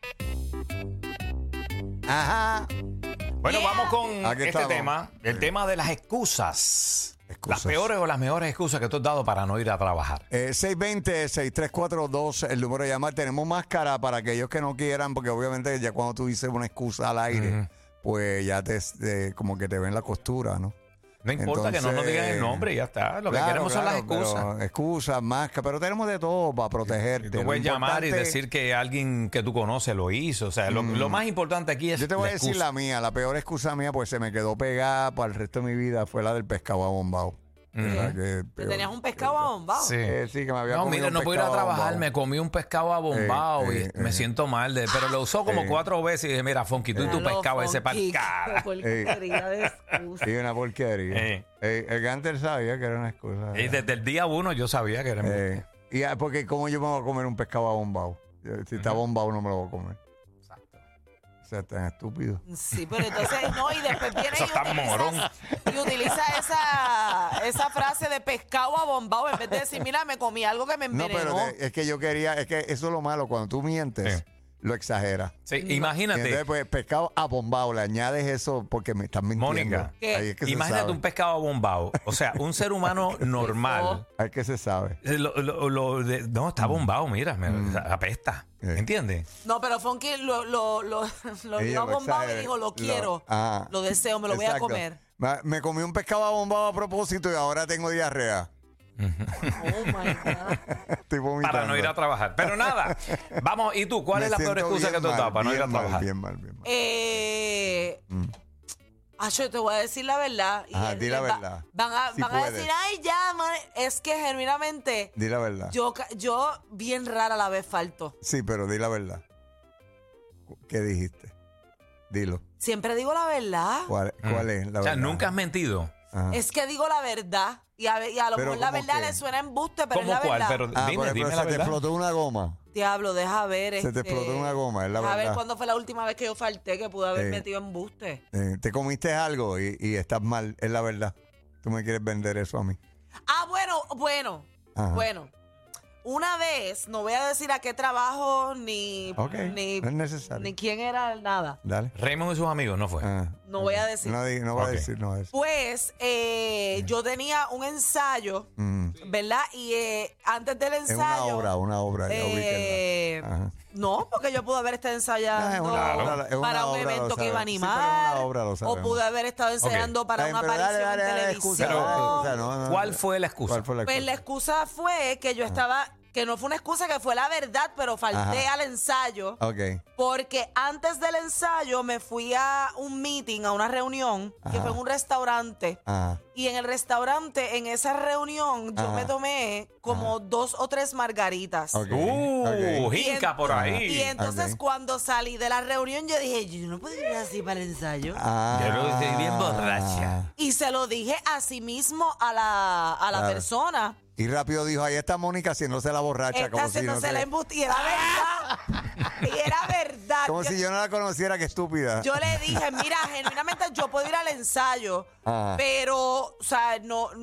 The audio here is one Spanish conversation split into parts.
Ajá. Bueno, vamos con Aquí este estamos. tema. El tema de las excusas. Excusas. Las peores o las mejores excusas que tú has dado para no ir a trabajar. 620-6342, el número de llamar. Tenemos máscara para aquellos que no quieran, porque obviamente ya cuando tú dices una excusa al aire, pues ya como que te ven la costura, ¿no? No importa que no nos digan el nombre y ya está. Lo que queremos son las excusas. Excusas, máscara, pero tenemos de todo para protegerte. Tú puedes llamar y decir que alguien que tú conoces lo hizo. O sea, lo más importante aquí es Yo te voy a la decir excusa. la mía, la peor excusa mía, pues se me quedó pegada para el resto de mi vida, fue la del pescado abombado. ¿Te tenías un pescado abombado? Sí. Sí, que me había No, comido mira, un no puedo ir a pescado trabajar, abombado. me comí un pescado abombado y me siento mal. Pero lo usó como 4 veces y dije, mira, Funky, tú y tu Diablo, pescado ese para Funky, cara. qué porquería de excusa. Sí, una porquería. El Ganter sabía que era una excusa. Y desde el día 1 yo sabía que era embuste. Porque ¿cómo yo me voy a comer un pescado abombado? Si está bombado no me lo voy a comer. Exacto. O sea, tan estúpido. Sí, pero entonces, no, y después viene Eso está morón. y utiliza esa frase de pescado abombado en vez de decir, mira, me comí algo que me No, envenenó. pero es que yo quería, es que eso es lo malo, cuando tú mientes, Sí. lo exageras. Sí, Y imagínate. entonces, pues, pescado abombado, le añades eso porque me estás mintiendo. Mónica, ¿qué? Ahí es que se Imagínate sabe. un pescado abombado. O sea, un ser humano normal. Ahí es que se sabe. No, está bombado, mira, apesta. ¿Entiendes? No, pero Funky lo Ella vio lo abombado y exagera. dijo, lo quiero, Ajá. lo deseo, me lo voy a Exacto. comer. Me comí un pescado abombado a propósito y ahora tengo diarrea. Oh, my God. Estoy vomitando. Para no ir a trabajar. Pero nada, vamos, ¿y tú? ¿Cuál Me es la peor siento excusa bien que tú has dado mal, para no ir a bien mal, trabajar? Bien mal, bien mal. Yo te voy a decir la verdad. Y Ajá, di la verdad. Van a puedes. decir, ay, ya, man. Es que genuinamente Di la verdad. yo bien rara a la vez falto. Sí, pero di la verdad. ¿Qué dijiste? Dilo. Siempre digo la verdad. ¿Cuál es la O sea, verdad? nunca has mentido. Ajá. Es que digo la verdad. Y a lo Pero mejor la ¿cómo verdad qué? le suena embuste, pero es ¿Cómo la cuál? verdad. Pero Por dime ejemplo, la se te verdad. explotó una goma. Diablo, deja ver. Se te explotó una goma, es la A ver verdad. cuándo fue la última vez que yo falté, que pude haber metido embuste. Te comiste algo y estás mal, es la verdad. Tú me quieres vender eso a mí. Ah, bueno. Ajá. Bueno. Una vez, no voy a decir a qué trabajo, ni Ok, no es necesario. ni quién era, nada. Dale. Raymond y sus amigos, ¿no fue? No voy a decir. No voy a Ok. decir, no voy a decir. Pues yo tenía un ensayo, ¿verdad? Y antes del Es ensayo. una obra. Ya eh, ubíquenla. Ajá. no, porque yo pude haber estado ensayando Es una obra, es una para un obra, evento lo que iba a sabemos. Sí, pero animar. es una obra, lo o sabemos. pude haber estado ensayando para Está una bien, pero aparición dale, en dale, televisión. excusa, no, ¿Cuál fue la excusa? ¿Cuál fue la Pues excusa? la excusa fue que yo estaba, que no fue una excusa, que fue la verdad, pero falté Ajá. al ensayo. Ok. Porque antes del ensayo me fui a un meeting, a una reunión, que Ajá. fue en un restaurante. Ajá. Y en el restaurante, en esa reunión, yo Ajá. me tomé como 2 o 3 margaritas. Ok. Ok. Jinca por ahí. Y entonces Ok. cuando salí de la reunión, yo dije, yo no puedo ir así para el ensayo. Ah. Yo lo estoy bien borracha. Y se lo dije a sí mismo a la Claro. persona. Y rápido dijo, ahí está Mónica haciéndose la borracha. Está Como si, no haciéndose se- la embustida. Y era verdad. Y era verdad. como si yo no la conociera, que estúpida. Yo le dije, mira, genuinamente yo puedo ir al ensayo, Ajá. pero, o sea,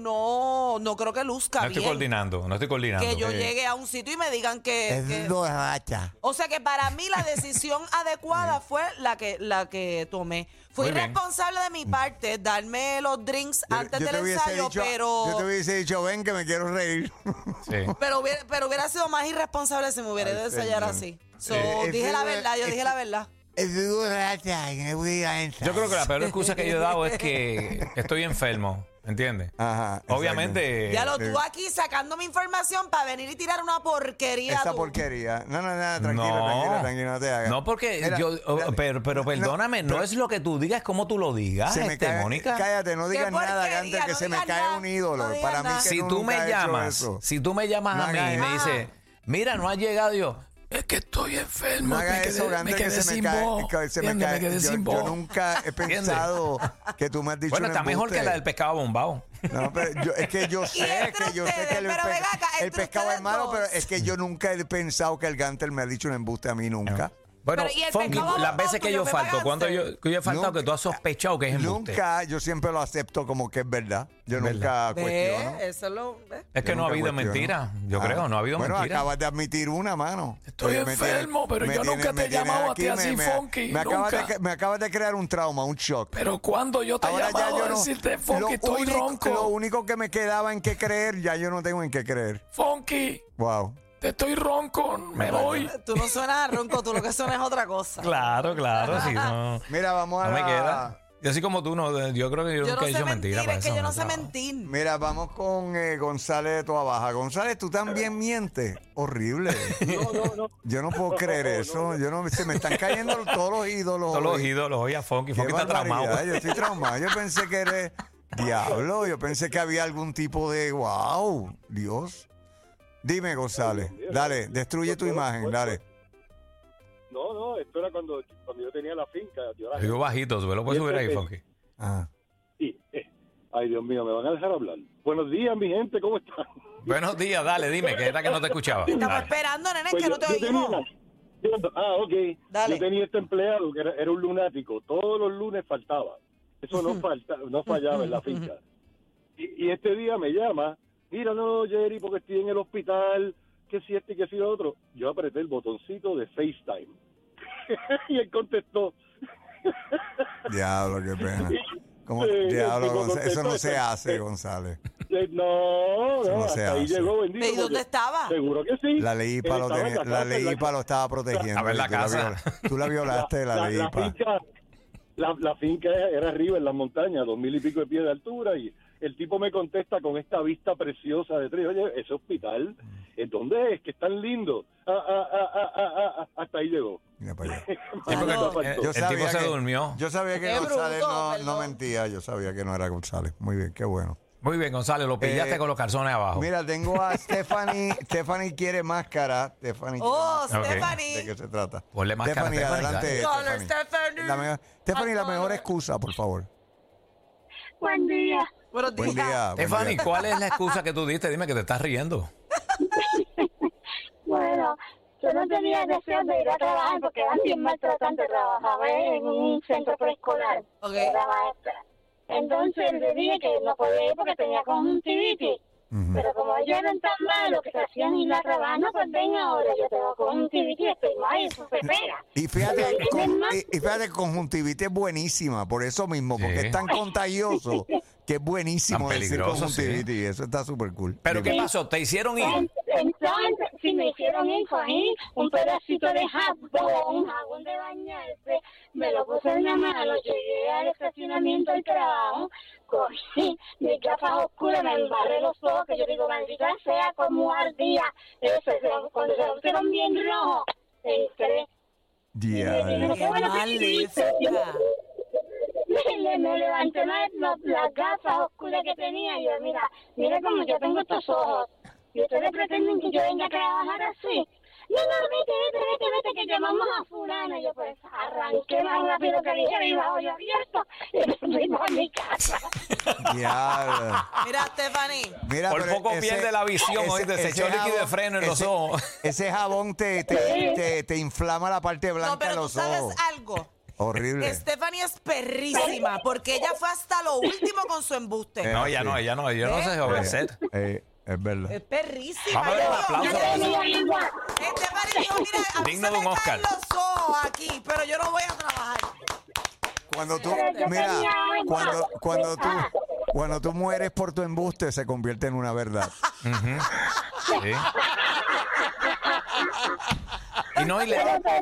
no creo que luzca No estoy bien. coordinando, no estoy coordinando. Que yo llegue a un sitio y me digan que... Es borracha. O sea que para mí la decisión adecuada fue la que tomé. Fui Muy bien. responsable de mi parte, darme los drinks antes del te hubiese ensayo, dicho, pero... Yo te hubiese dicho, ven que me quiero reír. Sí. Pero hubiera sido más irresponsable si me hubiera ido a ensayar señor. así. So, Es dije la que- verdad, yo es dije que- la verdad. Es borracha, que me voy a ensayar. Yo creo que la peor excusa que yo he dado es que estoy enfermo, ¿entiendes? Ajá. Obviamente. Ya lo tú aquí sacándome información para venir y tirar una porquería. Esa tú. porquería. No, tranquilo, No. tranquilo, no te hagas. No, porque Mira, pero perdóname, no es lo que tú digas, es como tú lo digas, se me cae, Mónica. cállate, no digas nada, porquería, antes que no se me digas cae nada, un ídolo. no digas Para mí nada. que Si tú nunca me he hecho llamas, eso. si tú me llamas No a mí y hagas me eso. dices, mira, no has llegado, yo, es que estoy enfermo, No hagas eso, Gante, que se me cae. Se me cae. Yo nunca he pensado que tú me has dicho Bueno, un está mejor que embuste. la del pescado bombado. No, pero es que yo sé entre que ustedes, el, pero venga acá, el entre pescado es ustedes malo, dos. pero es que yo nunca he pensado que el Gantel me ha dicho un embuste a mí nunca. Bueno, Pero, ¿y el Funky, pescado las veces que tuyo, yo me falto, cuando pagaste? yo he faltado que tú has sospechado que es embuste. Nunca, yo siempre lo acepto como que es verdad. Yo ¿Verdad? nunca cuestiono. ¿Ve? Eso es lo... ¿ve? Es que Yo no ha nunca habido cuestiono. mentira. Yo Ah. creo, no ha habido bueno, mentira. acabas de admitir una, mano. Estoy Me tienes- enfermo, pero me yo tienes- nunca te me he tienes llamado a aquí, ti así, Funky, nunca. Me acabas de crear un trauma, un shock. Pero cuando yo te he Ahora ya llamado yo a no. decirte, Funky, estoy Lo ronco. único que me quedaba en qué creer, ya yo no tengo en qué creer. Funky, Wow. te estoy ronco, me voy. Tú no suenas a ronco, tú lo que suenas es otra cosa. Claro, sí, no. Mira, vamos a No me la- queda. Yo así como tú, no, yo creo que yo Yo nunca no he sé dicho mentir, mentira. para es que eso, yo no sé trabajo. mentir. Mira, vamos con González de Toa Baja. González, tú también mientes. Horrible. No. Yo no puedo creer eso. Yo no, se me están cayendo todos los ídolos. Todos los hoy. ídolos, oye, a Funky. Qué Funky está barbaridad, traumado. yo estoy traumado. Yo pensé que eres diablo. Yo pensé que había algún tipo de wow, Dios. Dime, González. Dale, destruye tu imagen, dale. No, esto era cuando yo tenía la finca. Yo la Digo bajito, tú lo puedes subir ahí, Funky. Ah. Sí, ay, Dios mío, me van a dejar hablar. Buenos días, mi gente, ¿cómo están? Buenos días, dale, dime, que era que no te escuchaba. Estamos Dale. esperando, nene, Pues que no te oímos. Ok. Dale. Yo tenía este empleado que era un lunático. Todos los lunes faltaba. Eso no fallaba en la finca. Y este día me llama. Mira, no, Jerry, porque estoy en el hospital. Que si este y que si lo otro. Yo apreté el botoncito de FaceTime. Y él contestó. Diablo, qué pena. ¿Cómo? Sí, Diablo, el tipo González. Eso no contestó, se hace, González. No, Eso no hasta se ahí hace. llegó, bendito. ¿Y dónde porque- estaba? Seguro que sí. La ley IPA Él lo estaba en tenía, la la casa, ley en la IPA lo estaba protegiendo. A ver la y tú la casa. tú la violaste, la ley IPA. La finca era arriba en las montañas, 2000 y pico de pies de altura, y el tipo me contesta con esta vista preciosa de tres. Oye, ese hospital, ¿en dónde es? Que es tan lindo. Hasta ahí llegó. Mira para allá. Sí, porque Yo el sabía tipo se que- durmió. Yo sabía que Qué González bruto, no perdón. mentía. Yo sabía que no era González. Muy bien, qué bueno. Muy bien, González, lo pillaste con los calzones abajo. Mira, tengo a Stephanie. Stephanie quiere máscara. Stephanie quiere Oh, máscara. ¿De Stephanie. qué se trata? Ponle máscara, Stephanie, Stephanie, adelante. Hola, Stephanie. Stephanie. Stephanie, la mejor excusa, por favor. Buen día. Buenos Buen días. día. buen Stephanie, día. ¿cuál es la excusa que tú diste? Dime que te estás riendo. Bueno, yo no tenía deseo de ir a trabajar porque era bien maltratante. Trabajaba en un centro preescolar. Ok. Era maestra. Entonces le dije que no podía ir porque tenía conjuntivitis. Ujú. Pero como ellos eran tan malos que se hacían ir a trabajar, no, pues ven ahora, yo tengo conjuntivitis, estoy mal y eso se pega. Y fíjate, Pero y fíjate, conjuntivitis es buenísima, por eso mismo, porque Sí. es tan contagioso que es buenísimo Tan decir peligroso, conjuntivitis. Eso está súper cool. ¿Pero qué Dime. pasó? ¿Te hicieron ir? Entonces, si me hicieron ir, cogí un pedacito de jabón, jabón de bañarse, me lo puse en la mano, llegué al estacionamiento del trabajo, cogí mis gafas oscuras, me embarré los ojos, que yo digo, maldita sea, como ardía. Cuando se pusieron bien rojos, entré. Ya. Qué maléfica. Me levanté las gafas oscuras que tenía y yo, mira como yo tengo estos ojos. Y ustedes pretenden que yo venga a trabajar así. No, vete, que llamamos a fulana. Y yo pues arranqué más rápido que dije, y bajo yo abierto y me fui a mi casa. Ya. Mira, Stephanie. Mira, Por pero poco pierde la visión, oíste, se echó líquido de freno en los ojos. Ese jabón te inflama la parte blanca No, pero de tú los sabes ojos. algo. Horrible. Stephanie es perrísima porque ella fue hasta lo último con su embuste. No, ella no, yo no sé si obedecer. Es verdar. Es perrísima. Vamos a darle un aplauso. Stephanie dijo, mira, a mí Digno se de un me Oscar. caen los ojos aquí, pero yo no voy a trabajar. Cuando tú, mira, cuando tú mueres por tu embuste se convierte en una verdad. Sí. Y no, y le...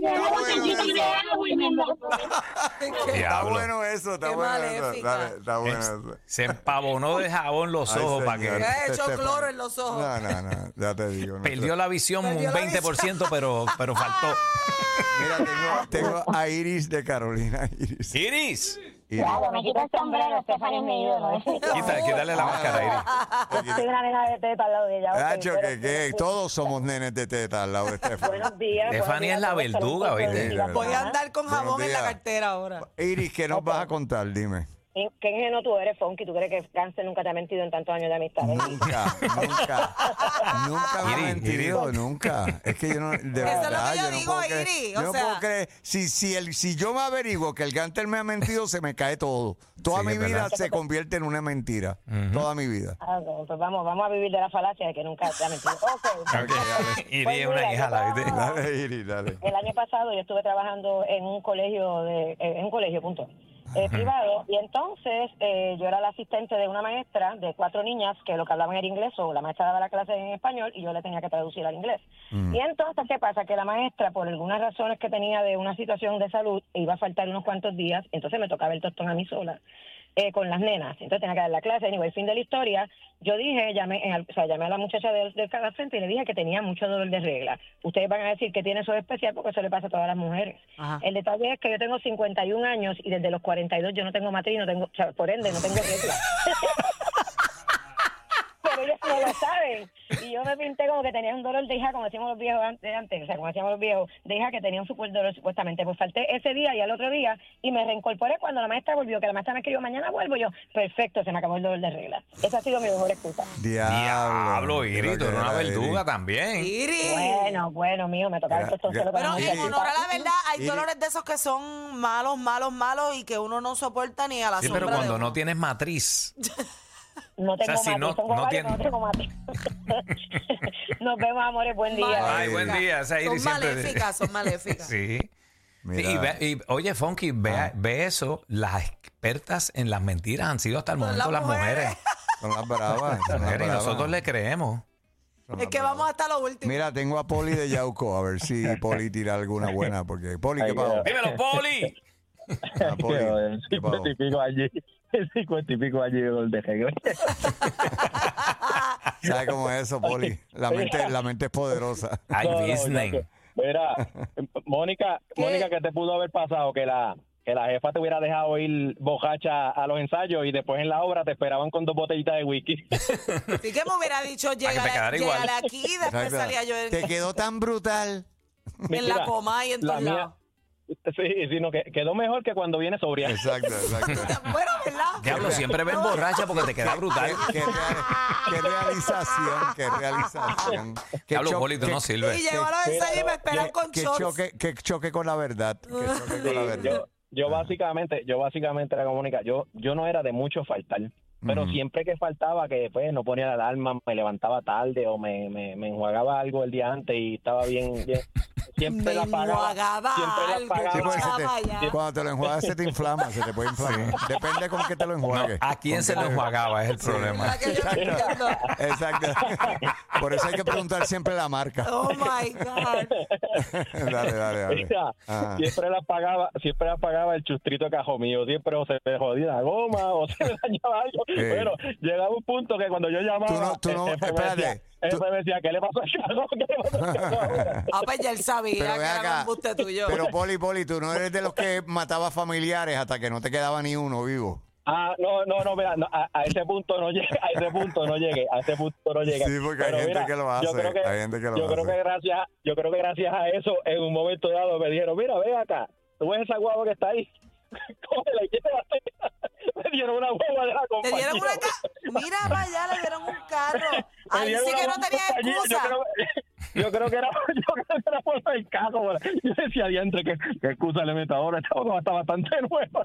Está Diablo. bueno eso, está Qué bueno eso. maléfica. Dale, está bueno eso. Se empavonó de jabón los Ay, ojos para señor. que... Ha hecho Stephanie. cloro en los ojos. No, ya te digo. no Perdió sé. la visión Perdió un la 20%, pero faltó. Mira, tengo a Iris de Carolina. Iris. Iris, Claro, me quito el sombrero, Stephanie es mi ídolo. quítale la máscara, Iris. Soy una nena de teta al lado de ella. ok, Nacho, pero- que todos somos nenes de teta al lado de Stephanie. Buenos días. Stephanie es la buenos días, verduga, todos. ¿viste? Sí, de Voy a verdad. andar con Buenos jabón en la días. cartera ahora. Iris, ¿qué nos vas a contar? Dime. Qué ingenuo tú eres, Fonky. ¿Tú crees que Cáncer nunca te ha mentido en tantos años de amistad? Nunca me ha mentido, nunca. Es que yo no, de verdad, yo no digo, puedo creer. Iri, Yo o no sea. puedo creer. Si yo me averiguo que el Gantel me ha mentido, se me cae todo. Toda Sí, mi es vida verdad. se convierte en una mentira. Toda mi vida. Pues vamos a vivir de la falacia de que nunca te ha mentido. Iría es una hija, la viste. Dale, Iri, dale. El año pasado yo estuve trabajando en un colegio, punto. Privado, y entonces yo era la asistente de una maestra de 4 niñas que lo que hablaban era inglés, o la maestra daba la clase en español y yo le tenía que traducir al inglés. Y entonces, ¿qué pasa? Que la maestra, por algunas razones que tenía de una situación de salud, iba a faltar unos cuantos días, entonces me tocaba el tostón a mí sola. Con las nenas, entonces tenía que dar la clase. Anyway, fin de la historia, yo dije, llamé a la muchacha del cada frente y le dije que tenía mucho dolor de regla. Ustedes van a decir que tiene eso de especial porque eso le pasa a todas las mujeres. Ajá. El detalle es que yo tengo 51 años y desde los 42 yo no tengo matriz, por ende no tengo regla. Pero ellos no lo saben. Y yo me pinté como que tenía un dolor de hija, como decíamos los viejos antes, o sea, como decíamos los viejos, de hija que tenía un super dolor supuestamente. Pues falté ese día y al otro día y me reincorporé cuando la maestra volvió, que la maestra me escribió, mañana vuelvo. Yo, perfecto, se me acabó el dolor de regla. Esa ha sido mi mejor excusa. Diablo, Iri, tú eres una Iri. verduga también. Iri. Bueno, mío, me tocaba el tostón solo con la Pero en muchachita. honor a la verdad, hay Iri. dolores de esos que son malos y que uno no soporta ni a la Sí, sombra pero cuando de uno. no tienes matriz. No tengo O sea, si mate, no- tengo no varios, tiene- no tengo mate. Nos vemos, amores, buen día. Ay, buen día. Esa Iri Son siempre... maléficas, son maléficas. Sí. Mira. Y oye, Funky, ve eso. Las expertas en las mentiras han sido hasta el momento las mujeres. Son las bravas. son las Mujeres, y bravas. nosotros le creemos. Son Es las que bravas. vamos hasta lo último. Mira, tengo a Poli de Yauco, a ver si Poli tira alguna buena, porque Poli, ¿qué pasó? Dímelo, Poli. Ah, Poli, ¿qué pasó? 50 y pico allí, 50 y pico allí gol de regla. ¿Sabes cómo es eso, Poli? La mente es poderosa. Ay, No, Disney. no, Mira, Mónica, ¿qué te pudo haber pasado? Que la jefa te hubiera dejado ir bojacha a los ensayos y después en la obra te esperaban con 2 botellitas de whisky. Así que me hubiera dicho, que te quedara igual. llegale aquí y después Exacto. salía yo Te quedó tan brutal. en la coma y en todos lados. Sí, sino que quedó mejor que cuando viene sobria. Exacto. Bueno, ¿verdad? Diablo, siempre ven borracha porque te queda brutal. Qué realización. Qué Diablo, cho- Poli, tú qué- no sirves. Y llegó a los ensayos y me esperan con qué shorts. choque con la verdad. Qué choque con la verdad. Yo básicamente era como Mónica, yo no era de mucho faltar, pero siempre que faltaba, que pues no ponía la alarma, me levantaba tarde o me enjuagaba algo el día antes y estaba bien siempre la pagaba. algo, Sí, porque chama, ya. cuando te lo enjuagas se te inflama, se te puede inflamar. Depende con qué te lo No, enjuagues. ¿a quién se lo enjuagaba? Es el problema. ¿Verdad que yo no entiendo? Exacto. Por eso hay que preguntar siempre la marca. Oh my God. Dale. Mira, Ajá. siempre la pagaba el chustrito de cajo mío, siempre o se me jodía la goma o se me dañaba algo. Pero llegaba un punto que cuando yo llamaba, Tú no, el jefe me espérate. decía, ¿qué le pasó al carro? ¿Qué le pasó al carro ahora? Ah, pues ya él sabía Pero que ve era un acá. embuste tuyo. Pero Poli, tú no eres de los que mataba familiares hasta que no te quedaba ni uno vivo. No, mira, a ese punto no llegué, a ese punto no llegué. Sí, porque hay Pero gente mira, que lo hace, Yo creo que, hay gente que lo yo creo hace. que gracias a eso, en un momento dado me dijeron, mira, ven acá, tú ves esa guagua que está ahí, cógela y llévatela. Me dieron una guagua de la ¿Te compañía. dieron una Mira para allá, le dieron un carro. Me Ahí dieron sí una que no guagua tenía de compañía. excusa. Yo creo que era por el caso. Yo decía, diantre, ¿qué excusa le meto ahora? Esta guagua está bastante nueva.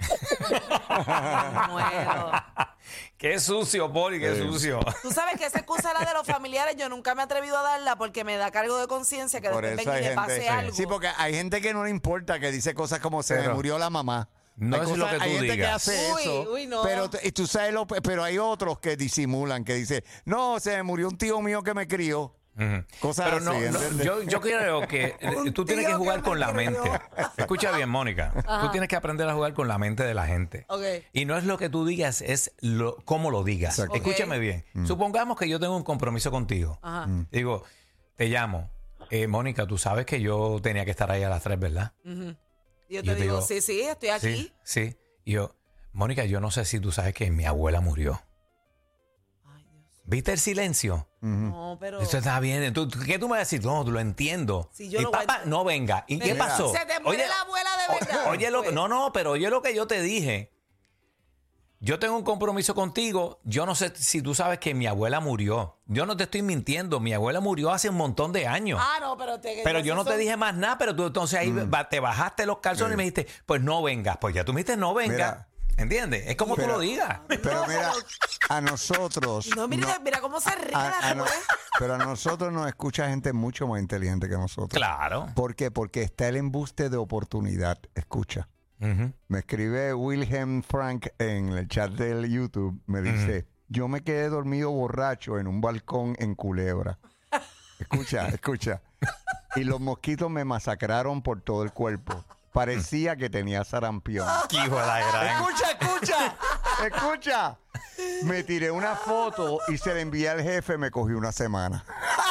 Muero. Qué sucio, Poli, qué sucio. Tú sabes que esa excusa era de los familiares. Yo nunca me he atrevido a darla porque me da cargo de conciencia que Por después eso venga y hay le pase gente. algo. Sí, porque hay gente que no le importa, que dice cosas como se me Pero murió la mamá. no Hay es lo que tú hay gente que digas. hace Uy, eso, uy, no. pero y tú sabes pero hay otros que disimulan, que dicen, no, se me murió un tío mío que me crió. Ujú. Cosas Pero así, no, ¿entiendes? yo creo que tú tienes que tío jugar que con me la crió. mente. Escucha bien, Mónica. Tú tienes que aprender a jugar con la mente de la gente. Ok. Y no es lo que tú digas, es cómo lo digas. Exacto. Escúchame bien. Supongamos que yo tengo un compromiso contigo. Ajá. Digo, te llamo. Mónica, tú sabes que yo tenía que estar ahí a las 3, ¿verdad? Ujú. Y yo Yo te digo, digo, sí, estoy aquí. Sí, sí. Y yo, Mónica, yo no sé si tú sabes que mi abuela murió. Ay, Dios. ¿Viste el silencio? No, pero... Eso está bien. ¿Qué tú me vas a decir? No, lo entiendo. Si yo y lo papá, voy a- no venga. ¿Y qué Mira, pasó? se te muere la abuela de verdad. Oye, Pues. no, pero oye lo que yo te dije. yo tengo un compromiso contigo. Yo no sé si tú sabes que mi abuela murió. Yo no te estoy mintiendo. Mi abuela murió hace un montón de años. Ah, no, pero yo no te dije más nada, pero tú entonces ahí te bajaste los calzones y me dijiste, pues no vengas. Pues ya tú me dijiste, no vengas. Mira. ¿Entiendes? Es como tú lo digas. Pero mira, a nosotros... No, mira cómo se ríe la mujer. Pero a nosotros nos escucha gente mucho más inteligente que nosotros. Claro. ¿Por qué? Porque está el embuste de oportunidad. Escucha. Me escribe Wilhelm Frank en el chat del YouTube. Me dice, yo me quedé dormido borracho en un balcón en Culebra. Escucha. Y los mosquitos me masacraron por todo el cuerpo. Parecía que tenía sarampión. Hijo de la gran. Escucha. Me tiré una foto y se la envié al jefe. Me cogió una semana.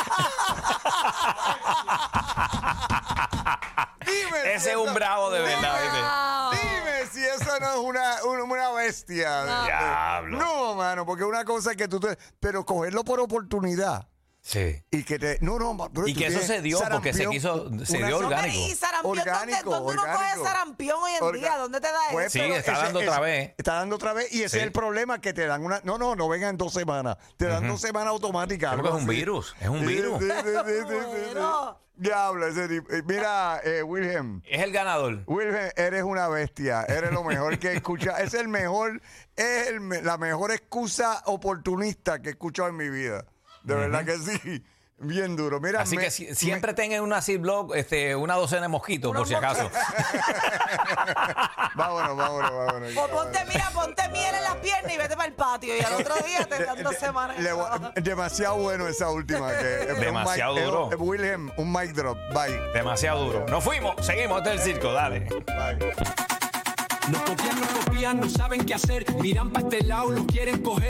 Dime. Ese es un bravo de verdad, Dime si eso no es una bestia. Diablo. No, mano, porque una cosa es que pero cogerlo por oportunidad. Sí. Y que pero y tú que eso tienes se dio porque se dio orgánico. ¿Y sarampión? Orgánico, ¿Dónde uno coge sarampión hoy en día? ¿Dónde te da eso? Pues, Sí, pero está dando otra vez. Está dando otra vez y ese es el problema, que te dan una... No vengan 2 semanas. Te dan 2 semanas automáticas. Creo que es un algo así. virus. Es un virus. Bueno. Diablo, ese tipo. Mira, Wilhelm. Es el ganador. Wilhelm, eres una bestia. Eres lo mejor que escucha. Es la mejor excusa oportunista que he escuchado en mi vida. De verdad que sí. Bien duro. Mira, Así que siempre tengan una Ziploc, una docena de mosquitos, por si acaso. Vámonos. O ponte miel en las piernas y vete para el patio. Y al otro día te dan 2 semanas. Demasiado bueno esa última. Demasiado duro. Wilhelm, un mic drop. Bye. Demasiado duro. Nos fuimos. Seguimos. Este es el circo. Dale. Bye. Nos copian, no saben qué hacer. Miran para este lado, los quieren coger.